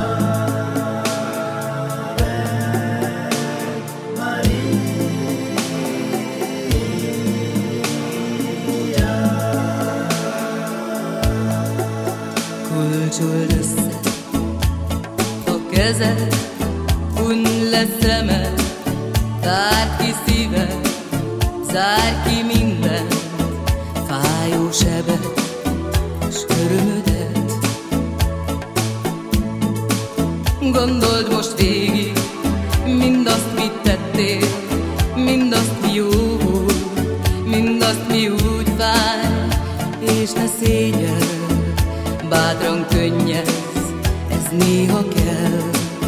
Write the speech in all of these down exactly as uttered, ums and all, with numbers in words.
Kulcsold össze a kezed, hundd le szemed, zárd ki szíved, zárd ki mindent, fájó sebet és örömödet. Gondold most végig mindazt, mit tettél, mindazt, mi jó volt, mindazt, mi úgy fáj, és ne szégyeld, bátran könnyedsz, ez néha kell.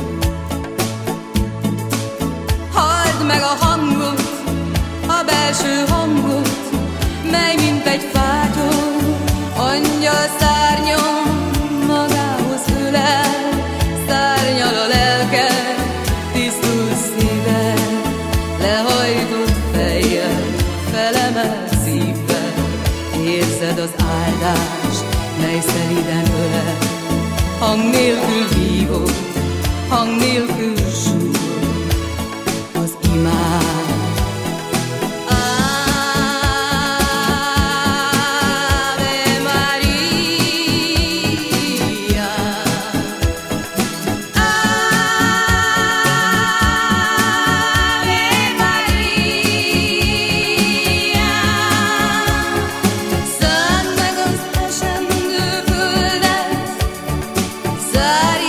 Halld meg a hangot, a belső hangot, mely mint egy fátyol, angyal szárnyon magához ölel, szárnyal a lelked, tisztul szíved, lehajtott fejjel, felemel szívvel, érzed az áldást, mely szeliden ölel, hang nélkül hívod, hang nélkül súgod az imád. Sorry.